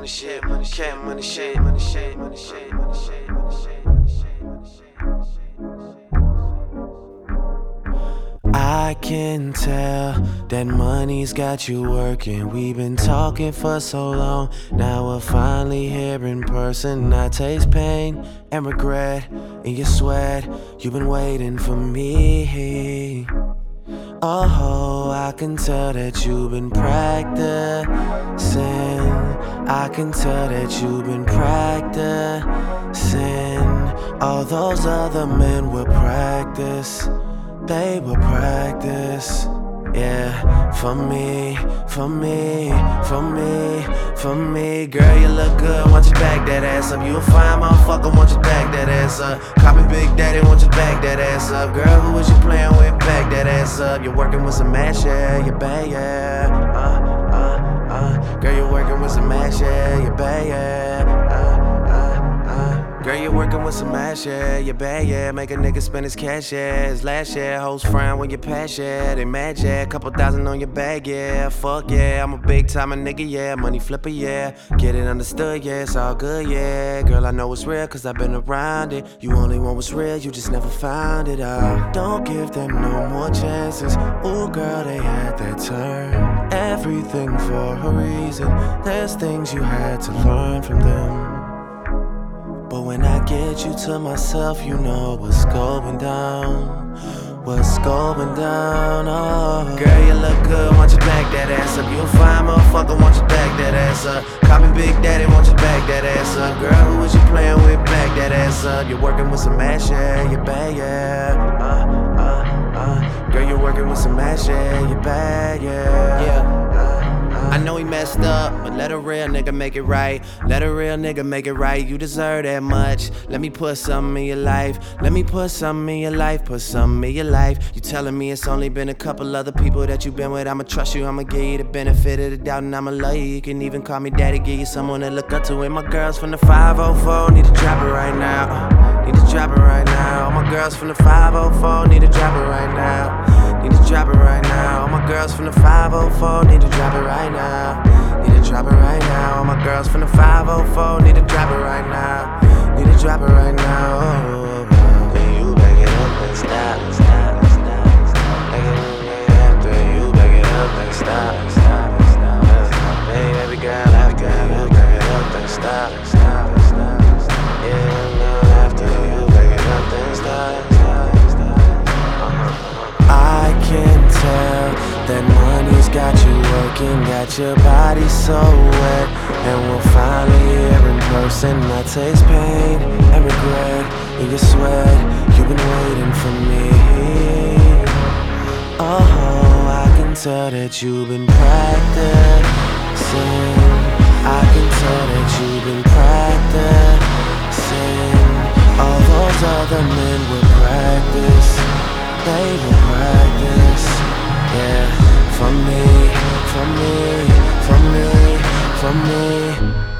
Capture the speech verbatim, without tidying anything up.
money shit, money shit, money shit, money shit, money shit, money shit, money shit, money shit, money shit. I can tell that money's got you working. We've been talking for so long. Now we're finally here in person. I taste pain and regret in your sweat. You've been waiting for me. Oh, I can tell that you've been practicing. I can tell that you've been practicing. All those other men will practice. They will practice, yeah, for me, for me, for me, for me. Girl, you look good, want you back that ass up. You a fine motherfucker, want you back that ass up. Call me Big Daddy, want you back that ass up. Girl, who was you playing with? Back that ass up. You're working with some ass, yeah, you bad, yeah. Uh, uh, uh. Girl, you're working with some ass, yeah, you bad, yeah. Uh. Girl, you're working with some ass, yeah, you bad, yeah. Make a nigga spend his cash, yeah. His last, yeah. Hoes frown when you pass, yeah. They mad, yeah. Couple thousand on your bag, yeah. Fuck, yeah. I'm a big time nigga, yeah. Money flipper, yeah. Get it understood, yeah. It's all good, yeah. Girl, I know it's real, cause I've been around it. You only want what's real, you just never found it out. Don't give them no more chances. Ooh, girl, they had their turn. Everything for a reason. There's things you had to learn from them. But when I get you to myself, you know what's going down. What's going down, oh. Girl, you look good, want you back that ass up. You a fine motherfucker, want you back that ass up. Call me Big Daddy, want you back that ass up. Girl, who was you playing with? Back that ass up. You're working with some ass, yeah, you bad, yeah. Uh, uh, uh. Girl, you're working with some ass, yeah, you bad, yeah. Yeah. I know he messed up, but let a real nigga make it right. Let a real nigga make it right. You deserve that much. Let me put something in your life. Let me put something in your life. Put something in your life. You telling me it's only been a couple other people that you've been with. I'ma trust you, I'ma give you the benefit of the doubt, and I'ma love you. You can even call me daddy, give you someone to look up to. And my girls from the five oh four need to drop it right now. Need to drop it right now. All my girls from the five oh four need to drop it right now. Need to drop it right now. All my girls from the five oh four need to drop it right now. Need to drop it right now. All my girls from the five oh four need to drop it right now. Need to drop it right now. Oh, oh. Then you back it up and stop, stop, stop, stop. Back it up after you back it up and stop, stop, stop. Hey, baby girl, after you back it up and stop, stop, stop, stop. Yeah, after you back it up and stop, stop, stop. Uh-huh. I can tell that money's got you working, got your body so wet. And we're finally here in person. I taste pain and regret in your sweat. You've been waiting for me. Oh, I can tell that you've been practicing. I can tell that you've been practicing. All those other men will practice. They will practice, yeah. For me, for me, for me, for me.